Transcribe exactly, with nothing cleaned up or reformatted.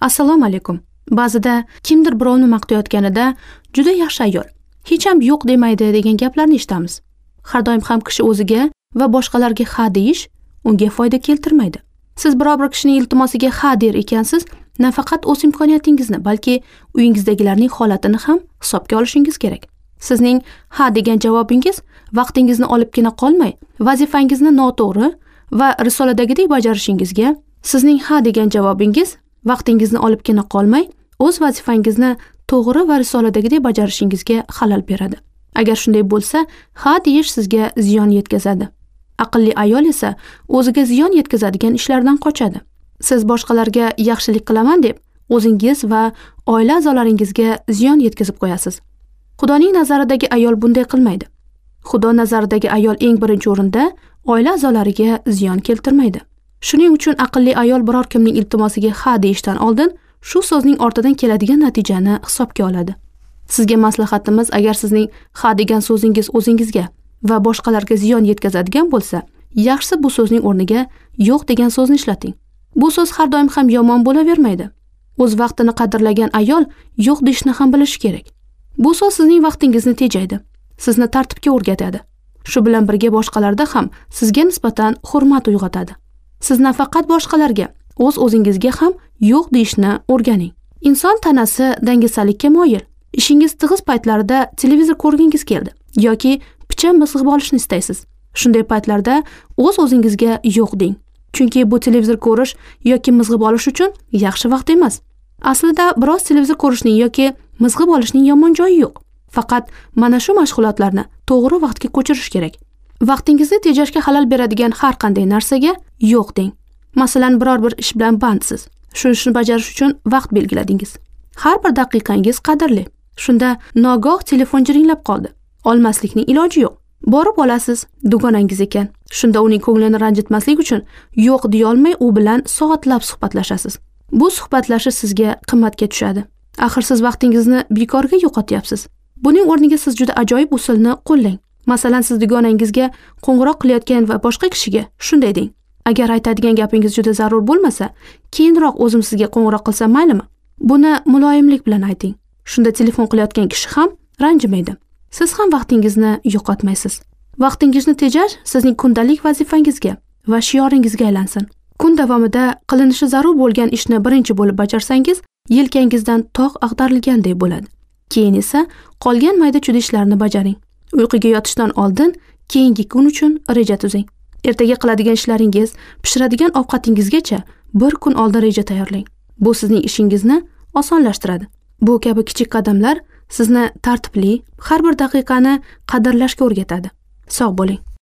Assalomu alaykum. Ba'zida kimdir birovni maqtayotganida juda yaxshi ayol, hech ham yo'q demaydi degan gaplarni eshitamiz. Har doim ham kishi o'ziga va boshqalarga ha deyish unga foyda keltirmaydi. Siz biror bir kishining iltimosiga ha der ekansiz, nafaqat o'z imkoniyatingizni, balki uyingizdagilarning holatini ham hisobga olishingiz kerak. Sizning ha degan javobingiz vaqtingizni olibgina qolmay, vazifangizni noto'g'ri va risoladagidek bajarishingizga, sizning ha degan javobingiz vaqtingizni olibgina qolmay, o'z vazifangizni to'g'ri va risoladagidek bajarishingizga xalal beradi. Agar shunday bo'lsa, ha deyish sizga ziyon yetkazadi. Aqlli ayol esa o'ziga ziyon yetkazadigan ishlardan qochadi. Siz boshqalarga yaxshilik qilaman deb, o'zingiz va oila a'zolaringizga ziyon yetkazib qo'yasiz. Xudoning nazaridagi ayol bunday qilmaydi. Xudo nazaridagi ayol eng birinchi o'rinda oila a'zolariga ziyon keltirmaydi. Shuning uchun aqlli ayol biror kimning iltimosiga ha deyishdan oldin shu so'zning ortidan keladigan natijani hisobga oladi. Sizga maslahatimiz, agar sizning ha degan so'zingiz o'zingizga va boshqalarga ziyon yetkazadigan bo'lsa, yaxshisi bu so'zning o'rniga yo'q degan so'zni ishlating. Bu so'z har doim ham yomon bo'lavermaydi. O'z vaqtini qadrlagan ayol yo'q deyishni ham bilishi kerak. Bu so'z sizning vaqtingizni tejaydi, sizni tartibga o'rgatadi. Shu bilan birga boshqalarda ham sizga nisbatan hurmat uyg'otadi. Siz nafaqat boshqalarga, o'z o'zingizga ham yo'q deyishni o'rganing. Inson tanasi dangasalikka moyil. Ishingiz tig'iz paytlarida televizor ko'rgingiz keldi yoki picha mizg'ib olishni istaysiz. Shunday paytlarda o'z o'zingizga yo'q deng. Chunki bu televizor ko'rish yoki mizg'ib olish uchun yaxshi vaqt emas. Aslida biroz televizor ko'rishning yoki mizg'ib olishning yomon joyi yo'q. Faqat mana shu mashg'ulotlarni to'g'ri vaqtga ko'chirish kerak. Vaqtingizni tejashga xalal beradigan har qanday narsaga yo'q deng. Masalan, biror bir ish bilan bandsiz. Shu ishni bajarish uchun vaqt belgiladingiz. Har bir daqiqangiz qadrli. Shunda nogoh telefon jiringlab qoldi. Olmaslikning iloji yo'q. Borib olasiz, dugonangiz ekan. Shunda uning ko'nglini ranjitmaslik uchun yo'q deya olmay u bilan soatlab suhbatlashasiz. Bu suhbatlashish sizga qimmatga tushadi. Axir siz vaqtingizni bekorga yo'qotyapsiz. Buning o'rniga siz juda ajoyib usulni qo'llang. Masalan, siz dugonangizga qo'ng'iroq qilayotgan va boshqa kishiga shunday deng: agar aytadigan gapingiz juda zarur bo'lmasa, keyinroq o'zim sizga qo'ng'iroq qilsam maylimi? Buni muloyimlik bilan ayting. Shunda telefon qilayotgan kishi ham ranjimaydi. Siz ham vaqtingizni yo'qotmaysiz. Vaqtingizni tejash sizning kundalik vazifangizga va shioringizga aylansin. Kun davomida qilinishi zarur bo'lgan ishni birinchi bo'lib bajarsangiz, yelkangizdan tog' ag'darilgandek bo'ladi. Keyin esa qolgan mayda-chuyda ishlarni bajaring. Uyquga yotishdan oldin keyingi kun uchun reja tuzing. Ertaga qiladigan ishlaringiz, pishiradigan ovqatingizgacha bir kun oldin reja tayyorlang. Bu sizning ishingizni osonlashtiradi. Bu kabi kichik qadamlar sizni tartibli, har bir daqiqani qadrlashga o'rgatadi. Sog' bo'ling.